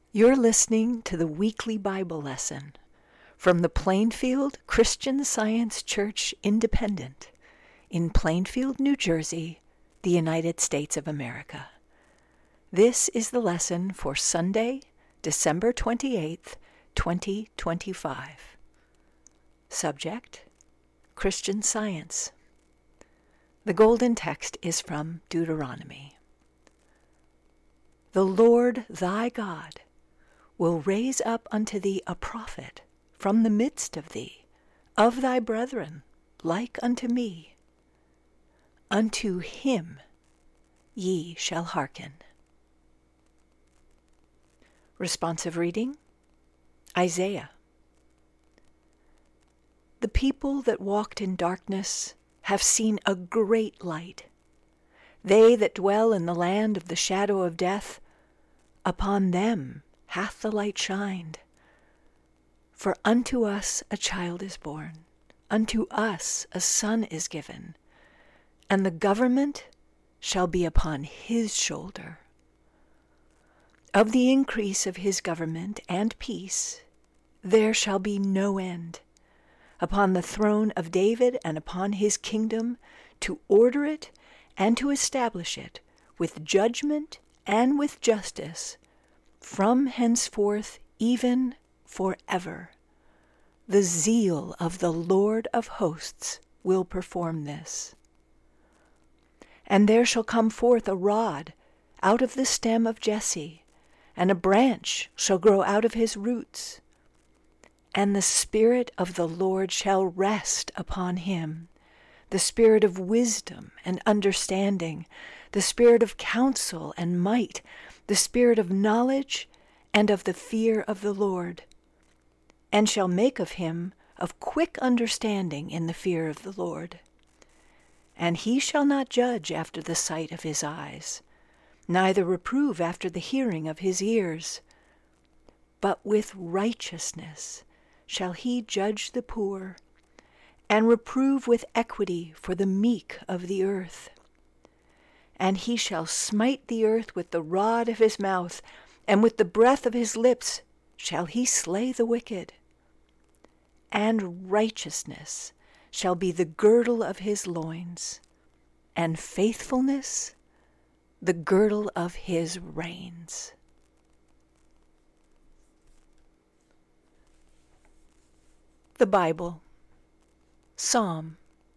You're listening to the weekly Bible lesson from the Plainfield Christian Science Church Independent in Plainfield, New Jersey, the United States of America. This is the lesson for Sunday, December 28th, 2025. Subject: Christian Science. The golden text is from Deuteronomy. The Lord thy God will raise up unto thee a prophet from the midst of thee, of thy brethren, like unto me. Unto him ye shall hearken. Responsive reading, Isaiah. The people that walked in darkness have seen a great light. They that dwell in the land of the shadow of death, upon them hath the light shined. For unto us a child is born, unto us a son is given, and the government shall be upon his shoulder. Of the increase of his government and peace there shall be no end, upon the throne of David and upon his kingdom, to order it and to establish it with judgment and with justice, from henceforth even forever. The zeal of the Lord of hosts will perform this. And there shall come forth a rod out of the stem of Jesse, and a branch shall grow out of his roots. And the Spirit of the Lord shall rest upon him, the Spirit of wisdom and understanding, the Spirit of counsel and might, the Spirit of knowledge and of the fear of the Lord, and shall make of him of quick understanding in the fear of the Lord. And he shall not judge after the sight of his eyes, neither reprove after the hearing of his ears, but with righteousness shall he judge the poor, and reprove with equity for the meek of the earth. And he shall smite the earth with the rod of his mouth, and with the breath of his lips shall he slay the wicked. And righteousness shall be the girdle of his loins, and faithfulness the girdle of his reins. The Bible. Psalm.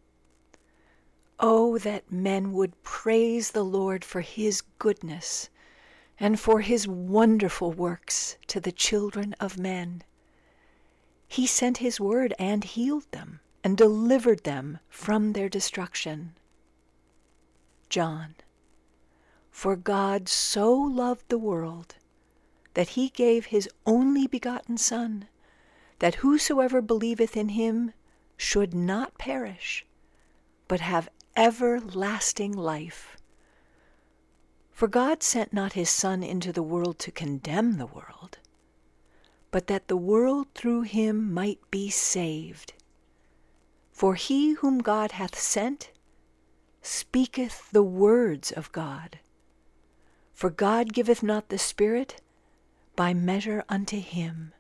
Oh, that men would praise the Lord for his goodness and for his wonderful works to the children of men. He sent his word and healed them and delivered them from their destruction. John. For God so loved the world that he gave his only begotten Son, that whosoever believeth in him should not perish, but have everlasting life. For God sent not his Son into the world to condemn the world, but that the world through him might be saved. For he whom God hath sent speaketh the words of God. For God giveth not the Spirit by measure unto him.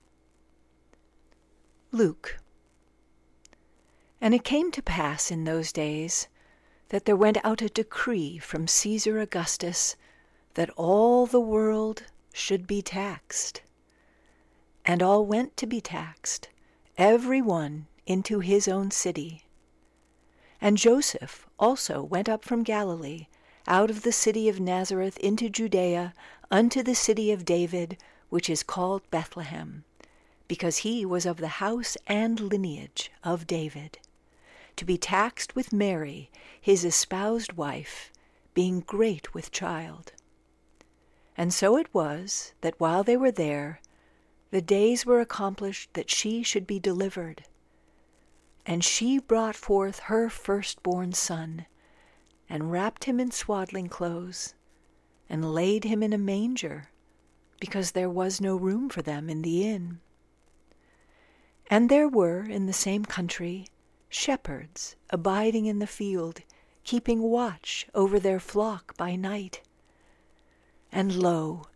Luke. And it came to pass in those days that there went out a decree from Caesar Augustus that all the world should be taxed. And all went to be taxed, every one into his own city. And Joseph also went up from Galilee, out of the city of Nazareth into Judea, unto the city of David, which is called Bethlehem, because he was of the house and lineage of David, to be taxed with Mary, his espoused wife, being great with child. And so it was that while they were there, the days were accomplished that she should be delivered. And she brought forth her firstborn son, and wrapped him in swaddling clothes, and laid him in a manger, because there was no room for them in the inn. And there were in the same country shepherds abiding in the field, keeping watch over their flock by night. And lo,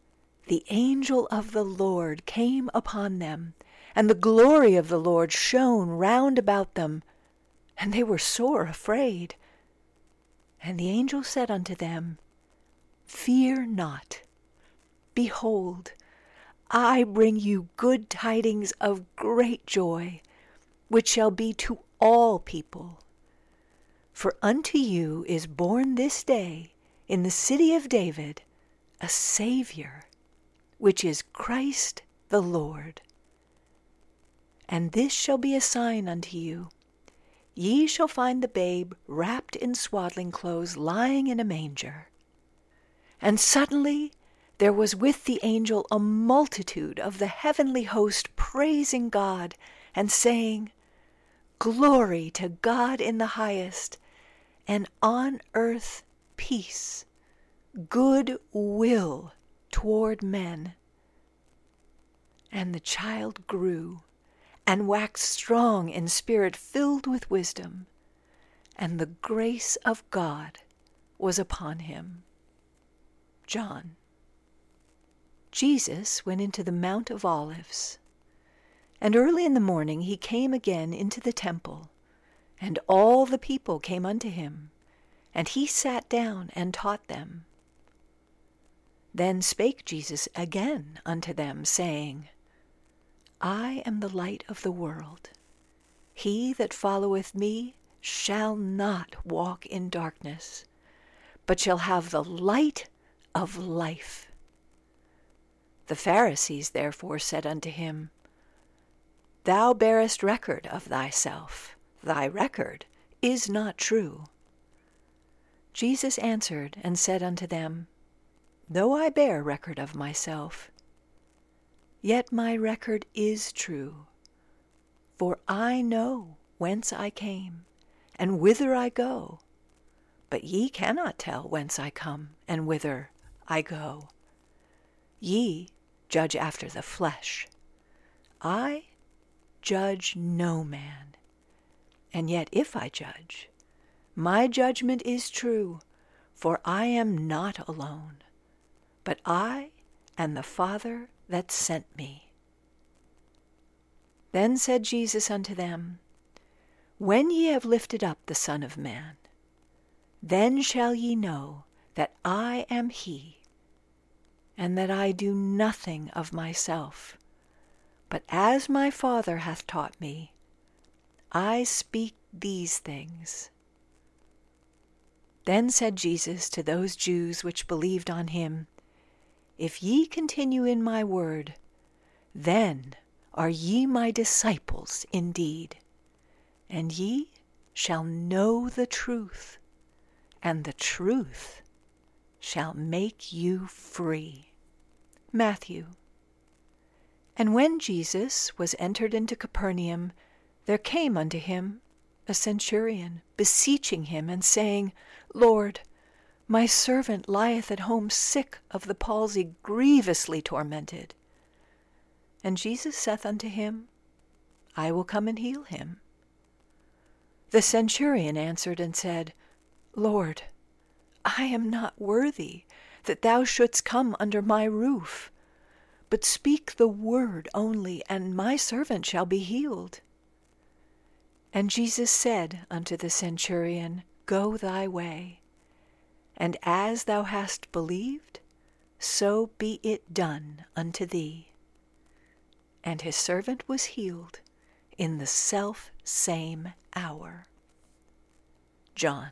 the angel of the Lord came upon them, and the glory of the Lord shone round about them, and they were sore afraid. And the angel said unto them, Fear not. Behold, I bring you good tidings of great joy, which shall be to all people. For unto you is born this day in the city of David a Saviour, which is Christ the Lord. And this shall be a sign unto you. Ye shall find the babe wrapped in swaddling clothes, lying in a manger. And suddenly there was with the angel a multitude of the heavenly host praising God, and saying, Glory to God in the highest, and on earth peace, good will toward men. And the child grew, and waxed strong in spirit, filled with wisdom, and the grace of God was upon him. John. Jesus went into the Mount of Olives, and early in the morning he came again into the temple, and all the people came unto him, and he sat down and taught them. Then spake Jesus again unto them, saying, I am the light of the world. He that followeth me shall not walk in darkness, but shall have the light of life. The Pharisees therefore said unto him, Thou bearest record of thyself. Thy record is not true. Jesus answered and said unto them, Though I bear record of myself, yet my record is true. For I know whence I came, and whither I go. But ye cannot tell whence I come, and whither I go. Ye judge after the flesh. I judge no man. And yet if I judge, my judgment is true, for I am not alone, but I and the Father that sent me. Then said Jesus unto them, When ye have lifted up the Son of Man, then shall ye know that I am he, and that I do nothing of myself, but as my Father hath taught me, I speak these things. Then said Jesus to those Jews which believed on him, If ye continue in my word, then are ye my disciples indeed, and ye shall know the truth, and the truth shall make you free. Matthew. And when Jesus was entered into Capernaum, there came unto him a centurion, beseeching him, and saying, Lord, my servant lieth at home sick of the palsy, grievously tormented. And Jesus saith unto him, I will come and heal him. The centurion answered and said, Lord, I am not worthy that thou shouldst come under my roof, but speak the word only, and my servant shall be healed. And Jesus said unto the centurion, Go thy way, and as thou hast believed, so be it done unto thee. And his servant was healed in the self-same hour. John.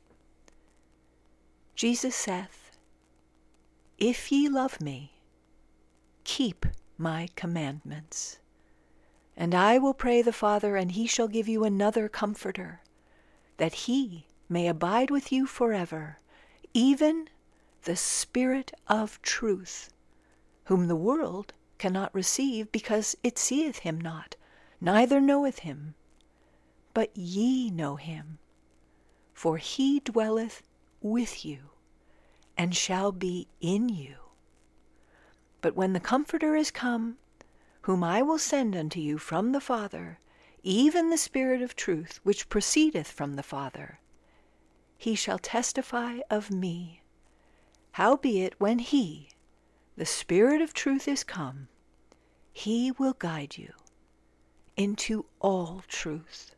Jesus saith, If ye love me, keep my commandments. And I will pray the Father, and he shall give you another Comforter, that he may abide with you forever, even the Spirit of truth, whom the world cannot receive, because it seeth him not, neither knoweth him. But ye know him, for he dwelleth with you, and shall be in you. But when the Comforter is come, whom I will send unto you from the Father, even the Spirit of truth, which proceedeth from the Father, he shall testify of me. Howbeit when he, the Spirit of truth is come, he will guide you into all truth.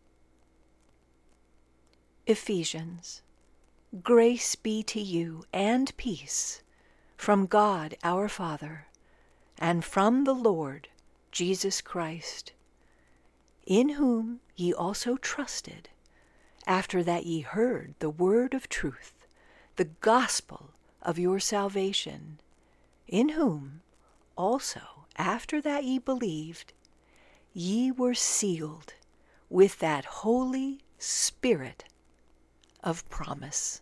Ephesians. Grace be to you and peace from God our Father and from the Lord Jesus Christ, in whom ye also trusted, after that ye heard the word of truth, the gospel of your salvation, in whom also after that ye believed, ye were sealed with that Holy Spirit of promise.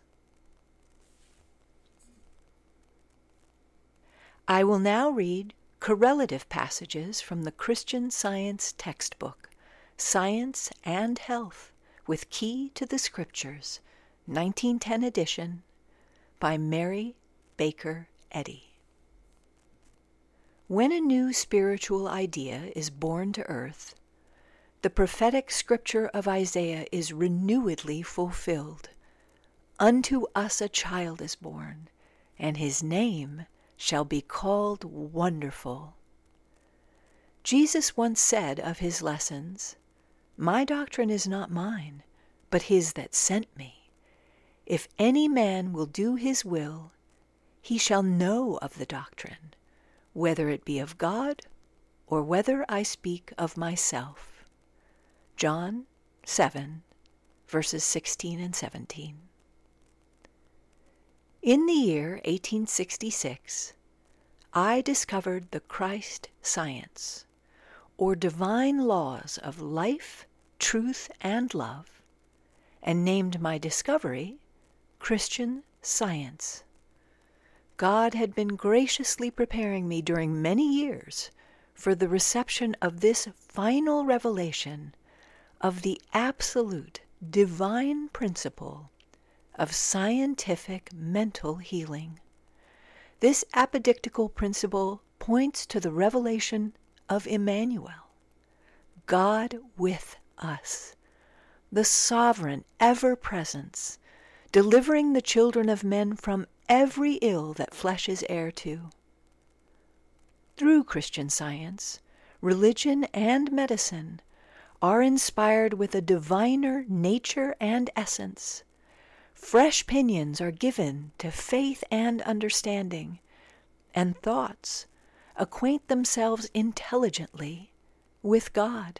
I will now read correlative passages from the Christian Science textbook, Science and Health, with Key to the Scriptures, 1910 edition, by Mary Baker Eddy. When a new spiritual idea is born to earth, the prophetic scripture of Isaiah is renewedly fulfilled. Unto us a child is born, and his name shall be called Wonderful. Jesus once said of his lessons, My doctrine is not mine, but his that sent me. If any man will do his will, he shall know of the doctrine, whether it be of God, or whether I speak of myself. John 7, verses 16 and 17. In the year 1866, I discovered the Christ science, or divine laws of life, truth, and love, and named my discovery Christian Science. God had been graciously preparing me during many years for the reception of this final revelation of the absolute divine principle of scientific mental healing. This apodictical principle points to the revelation of Emmanuel, God with us, the sovereign ever-presence, delivering the children of men from every ill that flesh is heir to. Through Christian Science, religion and medicine are inspired with a diviner nature and essence. Fresh pinions are given to faith and understanding, and thoughts acquaint themselves intelligently with God.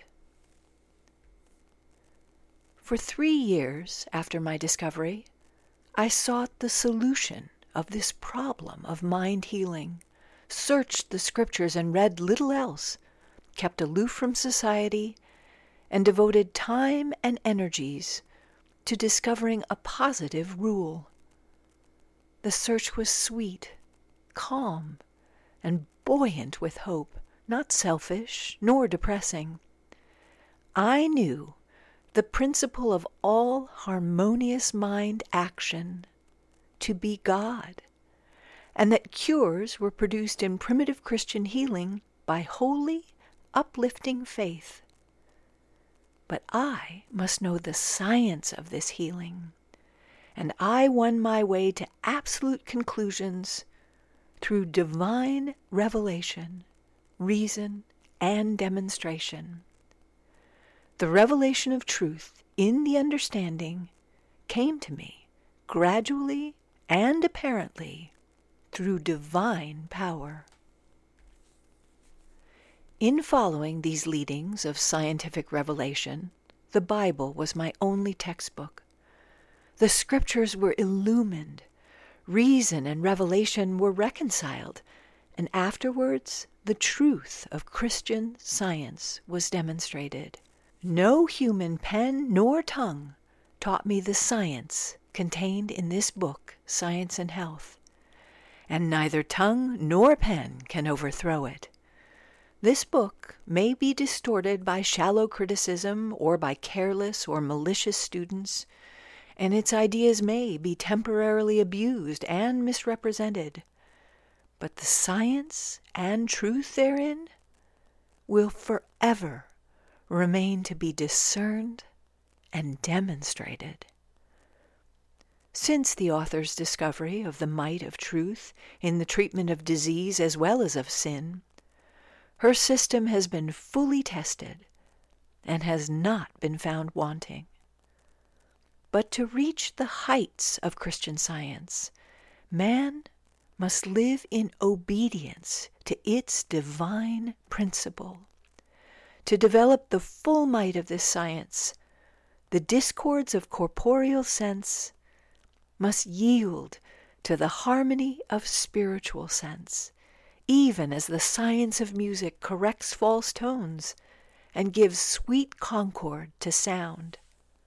For 3 years after my discovery, I sought the solution of this problem of mind healing, searched the scriptures and read little else, kept aloof from society, and devoted time and energies to discovering a positive rule. The search was sweet, calm, and buoyant with hope, not selfish nor depressing. I knew the principle of all harmonious mind action to be God, and that cures were produced in primitive Christian healing by holy, uplifting faith. But I must know the science of this healing, and I won my way to absolute conclusions through divine revelation, reason, and demonstration. The revelation of truth in the understanding came to me gradually and apparently through divine power. In following these leadings of scientific revelation, the Bible was my only textbook. The scriptures were illumined, reason and revelation were reconciled, and afterwards the truth of Christian Science was demonstrated. No human pen nor tongue taught me the science contained in this book, Science and Health, and neither tongue nor pen can overthrow it. This book may be distorted by shallow criticism or by careless or malicious students, and its ideas may be temporarily abused and misrepresented, but the science and truth therein will forever remain to be discerned and demonstrated. Since the author's discovery of the might of truth in the treatment of disease as well as of sin, her system has been fully tested and has not been found wanting. But to reach the heights of Christian Science, man must live in obedience to its divine principle. To develop the full might of this science, the discords of corporeal sense must yield to the harmony of spiritual sense, even as the science of music corrects false tones and gives sweet concord to sound.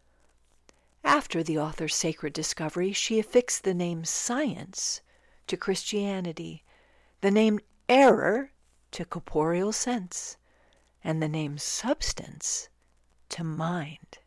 After the author's sacred discovery, she affixed the name science to Christianity, the name error to corporeal sense, and the name substance to mind.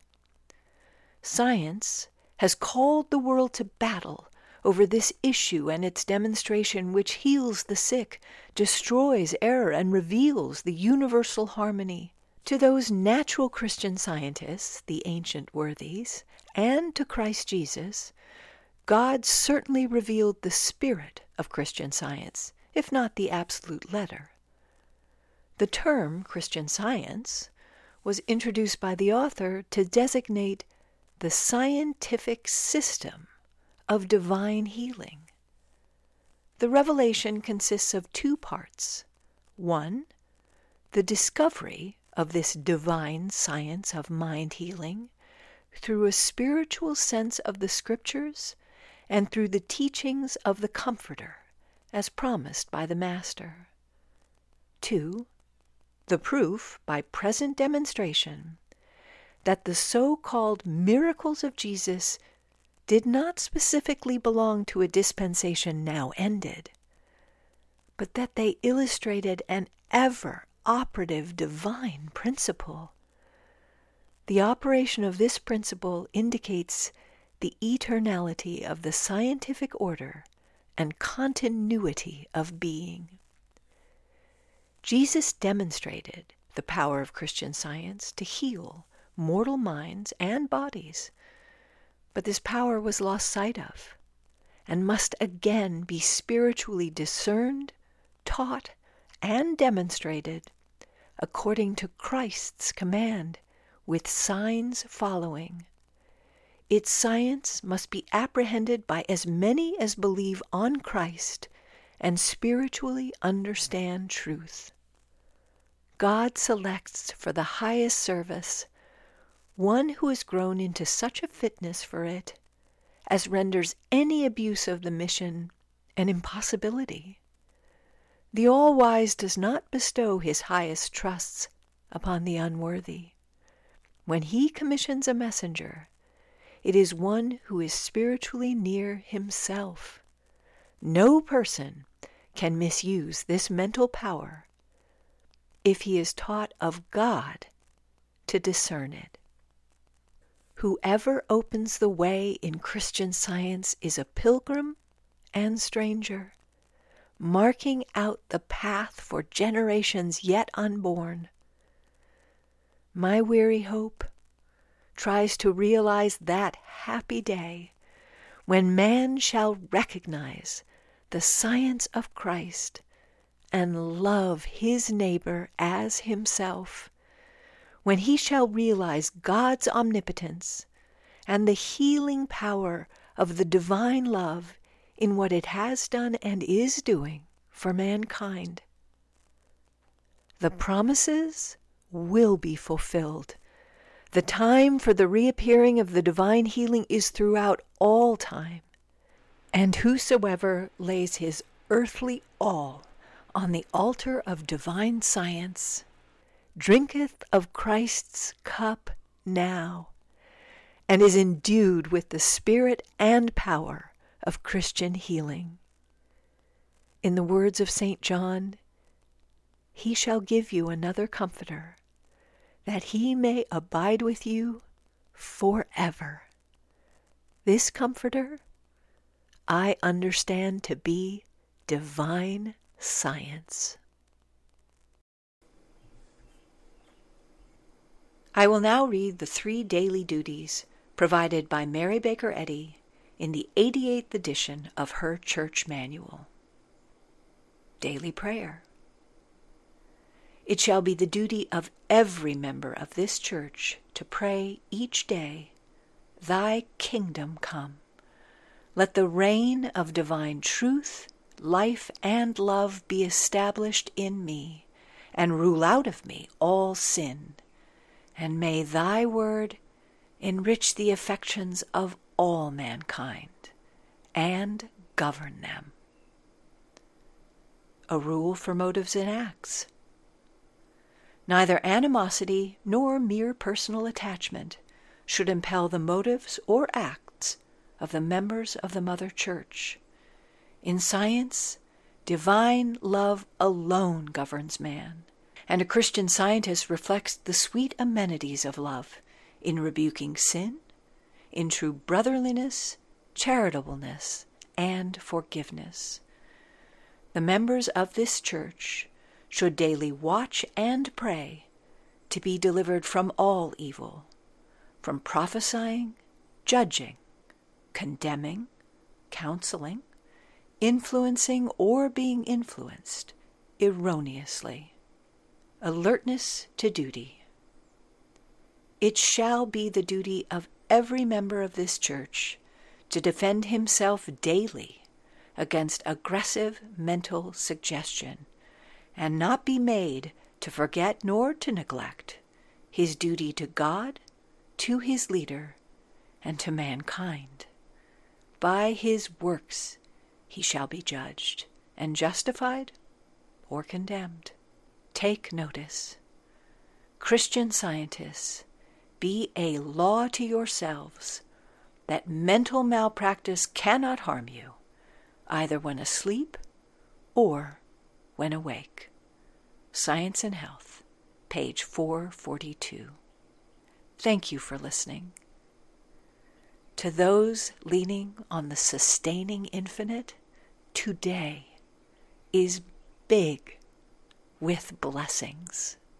Science has called the world to battle over this issue and its demonstration, which heals the sick, destroys error, and reveals the universal harmony. To those natural Christian scientists, the ancient worthies, and to Christ Jesus, God certainly revealed the spirit of Christian Science, if not the absolute letter. The term Christian Science was introduced by the author to designate the scientific system of divine healing. The revelation consists of two parts. One, the discovery of this divine science of mind healing through a spiritual sense of the Scriptures and through the teachings of the Comforter, as promised by the Master. 2. The proof, by present demonstration, that the so-called miracles of Jesus did not specifically belong to a dispensation now ended, but that they illustrated an ever-operative divine principle. The operation of this principle indicates the eternality of the scientific order and continuity of being. Jesus demonstrated the power of Christian Science to heal mortal minds and bodies, but this power was lost sight of and must again be spiritually discerned, taught, and demonstrated according to Christ's command, with signs following. Its science must be apprehended by as many as believe on Christ and spiritually understand truth. God selects for the highest service one who has grown into such a fitness for it as renders any abuse of the mission an impossibility. The All-Wise does not bestow his highest trusts upon the unworthy. When he commissions a messenger, it is one who is spiritually near himself. No person can misuse this mental power if he is taught of God to discern it. Whoever opens the way in Christian Science is a pilgrim and stranger, marking out the path for generations yet unborn. My weary hope tries to realize that happy day when man shall recognize the science of Christ and love his neighbor as himself, when he shall realize God's omnipotence and the healing power of the divine love in what it has done and is doing for mankind. The promises will be fulfilled. The time for the reappearing of the divine healing is throughout all time, and whosoever lays his earthly all on the altar of divine science drinketh of Christ's cup now, and is endued with the spirit and power of Christian healing. In the words of St. John, he shall give you another Comforter, that he may abide with you forever. This Comforter I understand to be divine science. I will now read the 3 daily duties provided by Mary Baker Eddy in the 88th edition of her church manual. Daily prayer. It shall be the duty of every member of this church to pray each day, Thy kingdom come. Let the reign of divine truth, life, and love be established in me, and rule out of me all sin. And may Thy word enrich the affections of all mankind, and govern them. A rule for motives and acts. Neither animosity nor mere personal attachment should impel the motives or acts of the members of the Mother Church. In science, divine love alone governs man, and a Christian Scientist reflects the sweet amenities of love in rebuking sin, in true brotherliness, charitableness, and forgiveness. The members of this church should daily watch and pray to be delivered from all evil, from prophesying, judging, condemning, counseling, influencing, or being influenced erroneously. Alertness to duty. It shall be the duty of every member of this church to defend himself daily against aggressive mental suggestion, and not be made to forget nor to neglect his duty to God, to his leader, and to mankind. By his works he shall be judged, and justified or condemned. Take notice. Christian Scientists, be a law to yourselves that mental malpractice cannot harm you, either when asleep or when awake. Science and Health, page 442. Thank you for listening. To those leaning on the sustaining infinite, today is big with blessings.